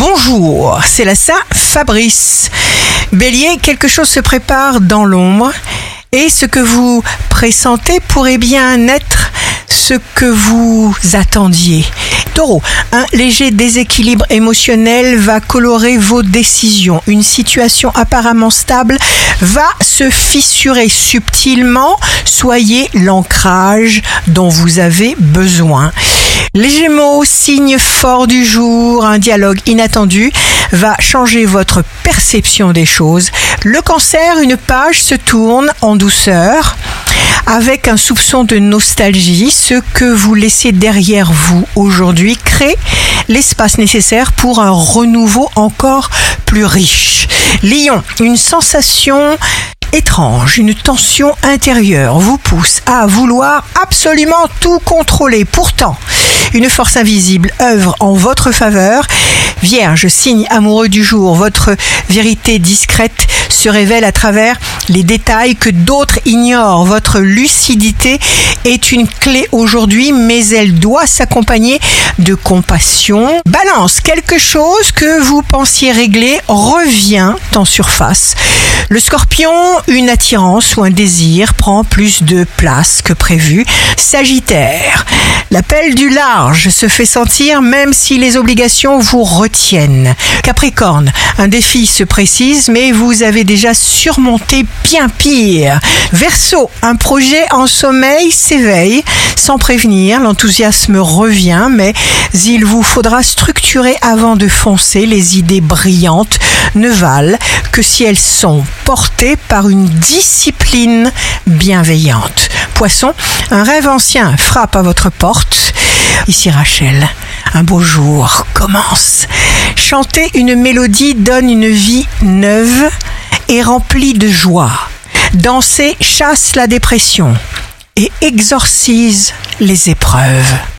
Bonjour, c'est la Saint-Fabrice. Bélier, quelque chose se prépare dans l'ombre et ce que vous pressentez pourrait bien être ce que vous attendiez. Taureau, un léger déséquilibre émotionnel va colorer vos décisions. Une situation apparemment stable va se fissurer subtilement. Soyez l'ancrage dont vous avez besoin. Les Gémeaux, signe fort du jour, un dialogue inattendu va changer votre perception des choses. Le Cancer, une page se tourne en douceur. Avec un soupçon de nostalgie, ce que vous laissez derrière vous aujourd'hui crée l'espace nécessaire pour un renouveau encore plus riche. Lion, une sensation étrange, une tension intérieure vous pousse à vouloir absolument tout contrôler. Pourtant, une force invisible œuvre en votre faveur. Vierge, signe amoureux du jour, votre vérité discrète se révèle à travers les détails que d'autres ignorent. Votre lucidité est une clé aujourd'hui, mais elle doit s'accompagner de compassion. Balance, quelque chose que vous pensiez régler revient en surface. Le Scorpion, une attirance ou un désir prend plus de place que prévu. Sagittaire, l'appel du large se fait sentir même si les obligations vous retiennent. Capricorne, un défi se précise mais vous avez déjà surmonté bien pire. Verseau, un projet en sommeil s'éveille sans prévenir. L'enthousiasme revient mais il vous faudra structurer avant de foncer. Les idées brillantes ne valent que si elles sont portées par une discipline bienveillante. Poisson, un rêve ancien frappe à votre porte. Ici Rachel, un beau jour commence. Chanter une mélodie donne une vie neuve et remplie de joie. Danser chasse la dépression et exorcise les épreuves.